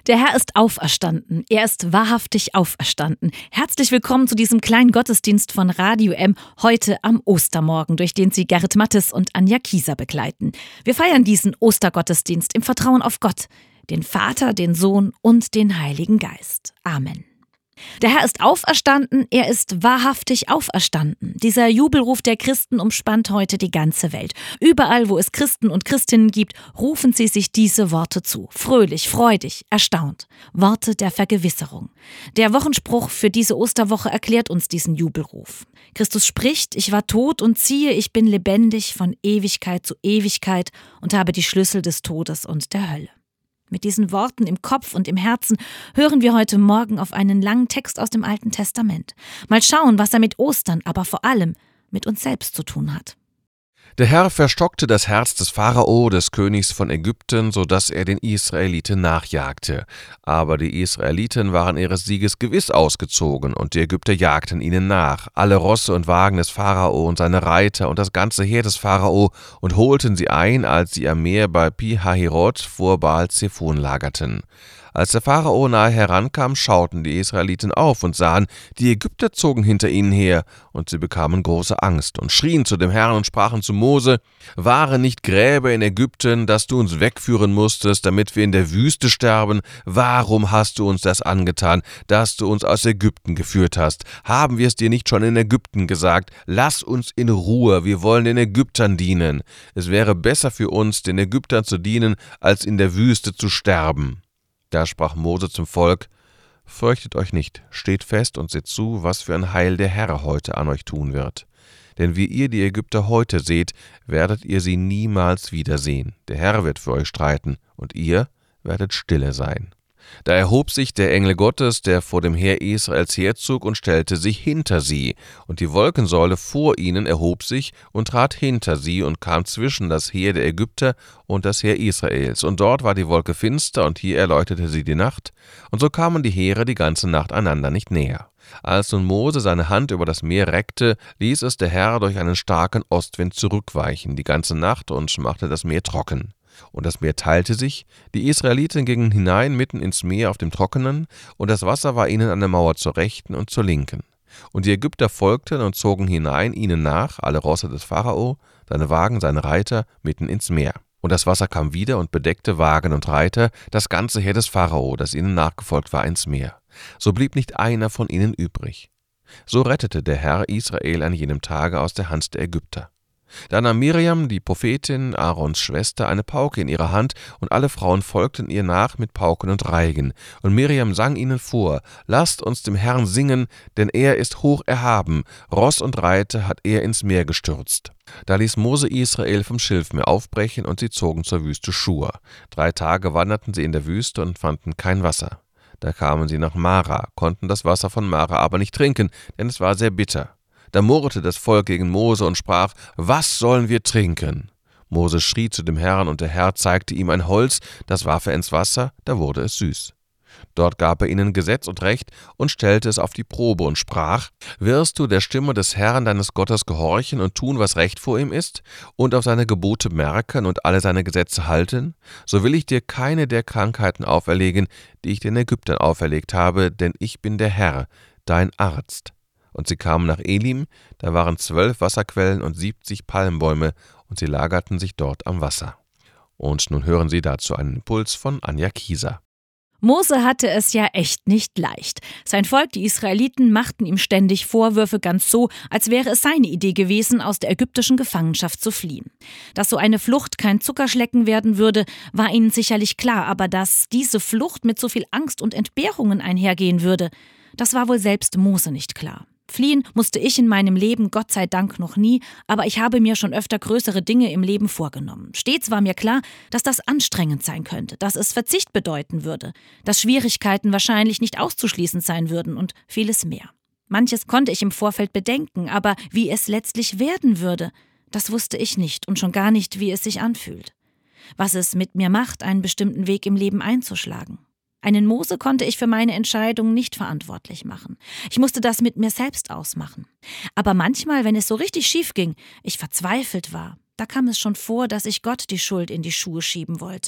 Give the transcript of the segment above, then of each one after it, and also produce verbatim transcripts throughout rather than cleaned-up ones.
Der Herr ist auferstanden. Er ist wahrhaftig auferstanden. Herzlich willkommen zu diesem kleinen Gottesdienst von Radio M heute am Ostermorgen, durch den Sie Gerrit Mattes und Anja Kieser begleiten. Wir feiern diesen Ostergottesdienst im Vertrauen auf Gott, den Vater, den Sohn und den Heiligen Geist. Amen. Der Herr ist auferstanden, er ist wahrhaftig auferstanden. Dieser Jubelruf der Christen umspannt heute die ganze Welt. Überall, wo es Christen und Christinnen gibt, rufen sie sich diese Worte zu. Fröhlich, freudig, erstaunt. Worte der Vergewisserung. Der Wochenspruch für diese Osterwoche erklärt uns diesen Jubelruf. Christus spricht: Ich war tot und ziehe, ich bin lebendig von Ewigkeit zu Ewigkeit und habe die Schlüssel des Todes und der Hölle. Mit diesen Worten im Kopf und im Herzen hören wir heute Morgen auf einen langen Text aus dem Alten Testament. Mal schauen, was er mit Ostern, aber vor allem mit uns selbst zu tun hat. Der Herr verstockte das Herz des Pharao, des Königs von Ägypten, so dass er den Israeliten nachjagte. Aber die Israeliten waren ihres Sieges gewiss ausgezogen, und die Ägypter jagten ihnen nach, alle Rosse und Wagen des Pharao und seine Reiter und das ganze Heer des Pharao, und holten sie ein, als sie am Meer bei Pi-Hahirot vor Baal-Zephon lagerten. Als der Pharao nahe herankam, schauten die Israeliten auf und sahen, die Ägypter zogen hinter ihnen her, und sie bekamen große Angst und schrien zu dem Herrn und sprachen zu Mose: Waren nicht Gräber in Ägypten, dass du uns wegführen musstest, damit wir in der Wüste sterben? Warum hast du uns das angetan, dass du uns aus Ägypten geführt hast? Haben wir es dir nicht schon in Ägypten gesagt? Lass uns in Ruhe, wir wollen den Ägyptern dienen. Es wäre besser für uns, den Ägyptern zu dienen, als in der Wüste zu sterben. Da sprach Mose zum Volk: Fürchtet euch nicht, steht fest und seht zu, was für ein Heil der Herr heute an euch tun wird. Denn wie ihr die Ägypter heute seht, werdet ihr sie niemals wiedersehen. Der Herr wird für euch streiten, und ihr werdet stille sein. Da erhob sich der Engel Gottes, der vor dem Heer Israels herzog, und stellte sich hinter sie. Und die Wolkensäule vor ihnen erhob sich und trat hinter sie und kam zwischen das Heer der Ägypter und das Heer Israels. Und dort war die Wolke finster, und hier erleuchtete sie die Nacht. Und so kamen die Heere die ganze Nacht einander nicht näher. Als nun Mose seine Hand über das Meer reckte, ließ es der Herr durch einen starken Ostwind zurückweichen die ganze Nacht und machte das Meer trocken. Und das Meer teilte sich, die Israeliten gingen hinein mitten ins Meer auf dem Trockenen, und das Wasser war ihnen an der Mauer zur Rechten und zur Linken. Und die Ägypter folgten und zogen hinein ihnen nach, alle Rosse des Pharao, seine Wagen, seine Reiter, mitten ins Meer. Und das Wasser kam wieder und bedeckte Wagen und Reiter, das ganze Heer des Pharao, das ihnen nachgefolgt war, ins Meer. So blieb nicht einer von ihnen übrig. So rettete der Herr Israel an jenem Tage aus der Hand der Ägypter. Da nahm Miriam, die Prophetin, Aarons Schwester, eine Pauke in ihre Hand, und alle Frauen folgten ihr nach mit Pauken und Reigen. Und Miriam sang ihnen vor: Lasst uns dem Herrn singen, denn er ist hoch erhaben, Ross und Reiter hat er ins Meer gestürzt. Da ließ Mose Israel vom Schilfmeer aufbrechen, und sie zogen zur Wüste Schur. Drei Tage wanderten sie in der Wüste und fanden kein Wasser. Da kamen sie nach Mara, konnten das Wasser von Mara aber nicht trinken, denn es war sehr bitter. Da murrte das Volk gegen Mose und sprach: Was sollen wir trinken? Mose schrie zu dem Herrn, und der Herr zeigte ihm ein Holz, das warf er ins Wasser, da wurde es süß. Dort gab er ihnen Gesetz und Recht und stellte es auf die Probe und sprach: Wirst du der Stimme des Herrn deines Gottes gehorchen und tun, was recht vor ihm ist, und auf seine Gebote merken und alle seine Gesetze halten? So will ich dir keine der Krankheiten auferlegen, die ich den Ägyptern auferlegt habe, denn ich bin der Herr, dein Arzt. Und sie kamen nach Elim, da waren zwölf Wasserquellen und siebzig Palmbäume, und sie lagerten sich dort am Wasser. Und nun hören Sie dazu einen Impuls von Anja Kieser. Mose hatte es ja echt nicht leicht. Sein Volk, die Israeliten, machten ihm ständig Vorwürfe, ganz so, als wäre es seine Idee gewesen, aus der ägyptischen Gefangenschaft zu fliehen. Dass so eine Flucht kein Zuckerschlecken werden würde, war ihnen sicherlich klar, aber dass diese Flucht mit so viel Angst und Entbehrungen einhergehen würde, das war wohl selbst Mose nicht klar. Fliehen musste ich in meinem Leben Gott sei Dank noch nie, aber ich habe mir schon öfter größere Dinge im Leben vorgenommen. Stets war mir klar, dass das anstrengend sein könnte, dass es Verzicht bedeuten würde, dass Schwierigkeiten wahrscheinlich nicht auszuschließen sein würden und vieles mehr. Manches konnte ich im Vorfeld bedenken, aber wie es letztlich werden würde, das wusste ich nicht und schon gar nicht, wie es sich anfühlt. Was es mit mir macht, einen bestimmten Weg im Leben einzuschlagen. Einen Mose konnte ich für meine Entscheidung nicht verantwortlich machen. Ich musste das mit mir selbst ausmachen. Aber manchmal, wenn es so richtig schief ging, ich verzweifelt war, da kam es schon vor, dass ich Gott die Schuld in die Schuhe schieben wollte.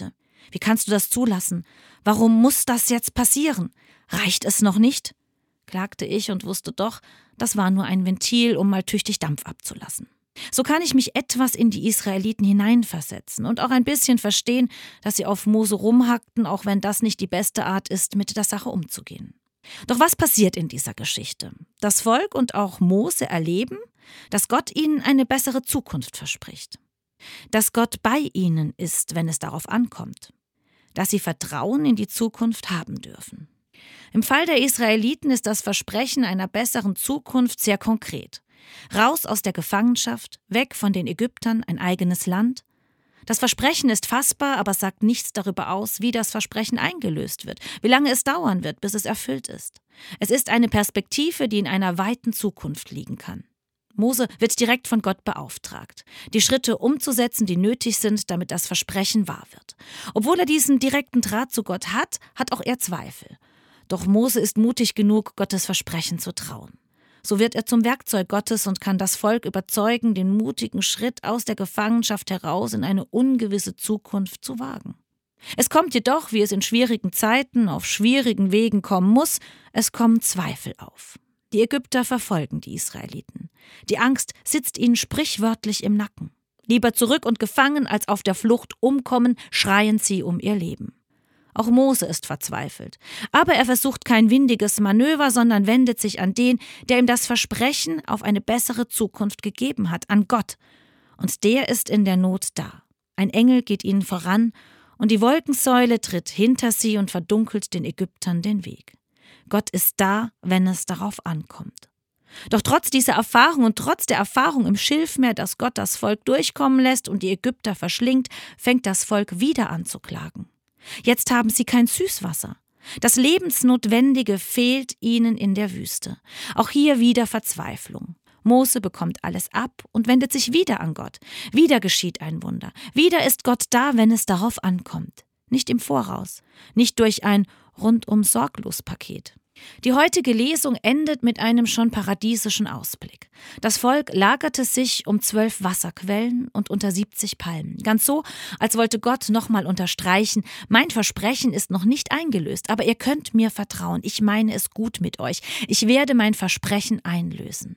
Wie kannst du das zulassen? Warum muss das jetzt passieren? Reicht es noch nicht?« klagte ich und wusste doch, das war nur ein Ventil, um mal tüchtig Dampf abzulassen. So kann ich mich etwas in die Israeliten hineinversetzen und auch ein bisschen verstehen, dass sie auf Mose rumhackten, auch wenn das nicht die beste Art ist, mit der Sache umzugehen. Doch was passiert in dieser Geschichte? Das Volk und auch Mose erleben, dass Gott ihnen eine bessere Zukunft verspricht. Dass Gott bei ihnen ist, wenn es darauf ankommt. Dass sie Vertrauen in die Zukunft haben dürfen. Im Fall der Israeliten ist das Versprechen einer besseren Zukunft sehr konkret. Raus aus der Gefangenschaft, weg von den Ägyptern, ein eigenes Land. Das Versprechen ist fassbar, aber sagt nichts darüber aus, wie das Versprechen eingelöst wird, wie lange es dauern wird, bis es erfüllt ist. Es ist eine Perspektive, die in einer weiten Zukunft liegen kann. Mose wird direkt von Gott beauftragt, die Schritte umzusetzen, die nötig sind, damit das Versprechen wahr wird. Obwohl er diesen direkten Draht zu Gott hat, hat auch er Zweifel. Doch Mose ist mutig genug, Gottes Versprechen zu trauen. So wird er zum Werkzeug Gottes und kann das Volk überzeugen, den mutigen Schritt aus der Gefangenschaft heraus in eine ungewisse Zukunft zu wagen. Es kommt jedoch, wie es in schwierigen Zeiten auf schwierigen Wegen kommen muss, es kommen Zweifel auf. Die Ägypter verfolgen die Israeliten. Die Angst sitzt ihnen sprichwörtlich im Nacken. Lieber zurück und gefangen als auf der Flucht umkommen, schreien sie um ihr Leben. Auch Mose ist verzweifelt. Aber er versucht kein windiges Manöver, sondern wendet sich an den, der ihm das Versprechen auf eine bessere Zukunft gegeben hat, an Gott. Und der ist in der Not da. Ein Engel geht ihnen voran und die Wolkensäule tritt hinter sie und verdunkelt den Ägyptern den Weg. Gott ist da, wenn es darauf ankommt. Doch trotz dieser Erfahrung und trotz der Erfahrung im Schilfmeer, dass Gott das Volk durchkommen lässt und die Ägypter verschlingt, fängt das Volk wieder an zu klagen. Jetzt haben sie kein Süßwasser. Das Lebensnotwendige fehlt ihnen in der Wüste. Auch hier wieder Verzweiflung. Mose bekommt alles ab und wendet sich wieder an Gott. Wieder geschieht ein Wunder. Wieder ist Gott da, wenn es darauf ankommt. Nicht im Voraus, nicht durch ein Rundum-Sorglos-Paket. Die heutige Lesung endet mit einem schon paradiesischen Ausblick. Das Volk lagerte sich um zwölf Wasserquellen und unter siebzig Palmen. Ganz so, als wollte Gott nochmal unterstreichen, mein Versprechen ist noch nicht eingelöst, aber ihr könnt mir vertrauen, ich meine es gut mit euch, ich werde mein Versprechen einlösen.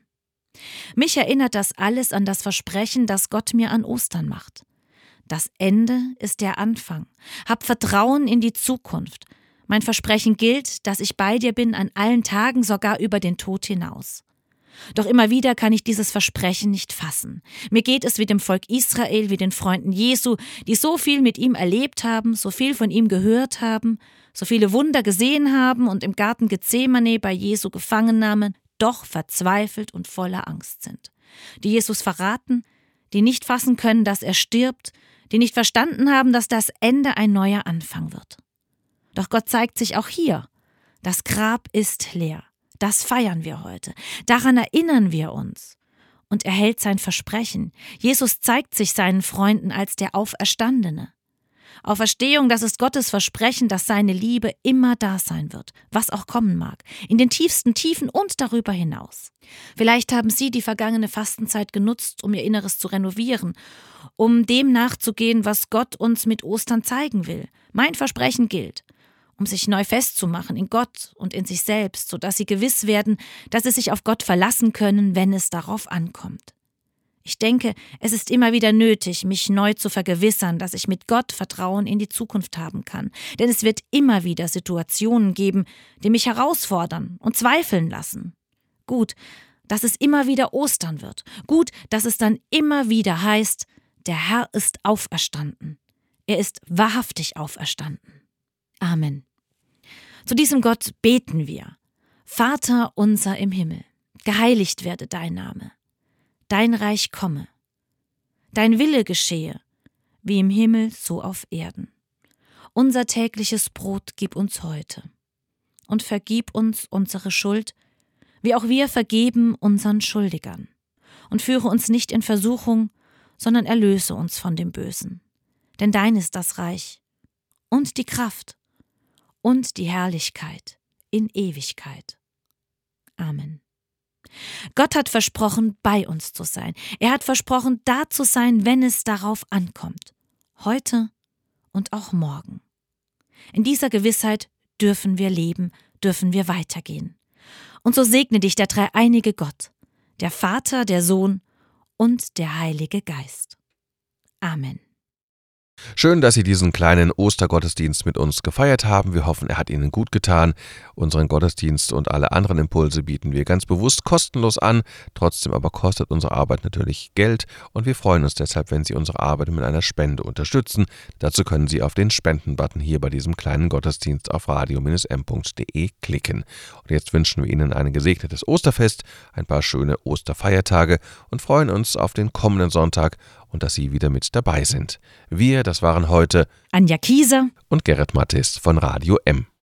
Mich erinnert das alles an das Versprechen, das Gott mir an Ostern macht. Das Ende ist der Anfang. Hab Vertrauen in die Zukunft. Mein Versprechen gilt, dass ich bei dir bin an allen Tagen, sogar über den Tod hinaus. Doch immer wieder kann ich dieses Versprechen nicht fassen. Mir geht es wie dem Volk Israel, wie den Freunden Jesu, die so viel mit ihm erlebt haben, so viel von ihm gehört haben, so viele Wunder gesehen haben und im Garten Gethsemane bei Jesu gefangen nahmen, doch verzweifelt und voller Angst sind. Die Jesus verraten, die nicht fassen können, dass er stirbt, die nicht verstanden haben, dass das Ende ein neuer Anfang wird. Doch Gott zeigt sich auch hier. Das Grab ist leer. Das feiern wir heute. Daran erinnern wir uns. Und er hält sein Versprechen. Jesus zeigt sich seinen Freunden als der Auferstandene. Auferstehung, das ist Gottes Versprechen, dass seine Liebe immer da sein wird, was auch kommen mag, in den tiefsten Tiefen und darüber hinaus. Vielleicht haben Sie die vergangene Fastenzeit genutzt, um Ihr Inneres zu renovieren, um dem nachzugehen, was Gott uns mit Ostern zeigen will. Mein Versprechen gilt. Um sich neu festzumachen in Gott und in sich selbst, sodass sie gewiss werden, dass sie sich auf Gott verlassen können, wenn es darauf ankommt. Ich denke, es ist immer wieder nötig, mich neu zu vergewissern, dass ich mit Gott Vertrauen in die Zukunft haben kann. Denn es wird immer wieder Situationen geben, die mich herausfordern und zweifeln lassen. Gut, dass es immer wieder Ostern wird. Gut, dass es dann immer wieder heißt, der Herr ist auferstanden. Er ist wahrhaftig auferstanden. Amen. Zu diesem Gott beten wir. Vater unser im Himmel, geheiligt werde dein Name. Dein Reich komme. Dein Wille geschehe, wie im Himmel, so auf Erden. Unser tägliches Brot gib uns heute. Und vergib uns unsere Schuld, wie auch wir vergeben unseren Schuldigern. Und führe uns nicht in Versuchung, sondern erlöse uns von dem Bösen. Denn dein ist das Reich und die Kraft und die Herrlichkeit in Ewigkeit. Amen. Gott hat versprochen, bei uns zu sein. Er hat versprochen, da zu sein, wenn es darauf ankommt. Heute und auch morgen. In dieser Gewissheit dürfen wir leben, dürfen wir weitergehen. Und so segne dich der dreieinige Gott, der Vater, der Sohn und der Heilige Geist. Amen. Schön, dass Sie diesen kleinen Ostergottesdienst mit uns gefeiert haben. Wir hoffen, er hat Ihnen gut getan. Unseren Gottesdienst und alle anderen Impulse bieten wir ganz bewusst kostenlos an. Trotzdem aber kostet unsere Arbeit natürlich Geld und wir freuen uns deshalb, wenn Sie unsere Arbeit mit einer Spende unterstützen. Dazu können Sie auf den Spenden-Button hier bei diesem kleinen Gottesdienst auf radio Bindestrich m punkt de klicken. Und jetzt wünschen wir Ihnen ein gesegnetes Osterfest, ein paar schöne Osterfeiertage und freuen uns auf den kommenden Sonntag und dass Sie wieder mit dabei sind. Wir, das waren heute Anja Kieser und Gerrit Mattes von Radio M.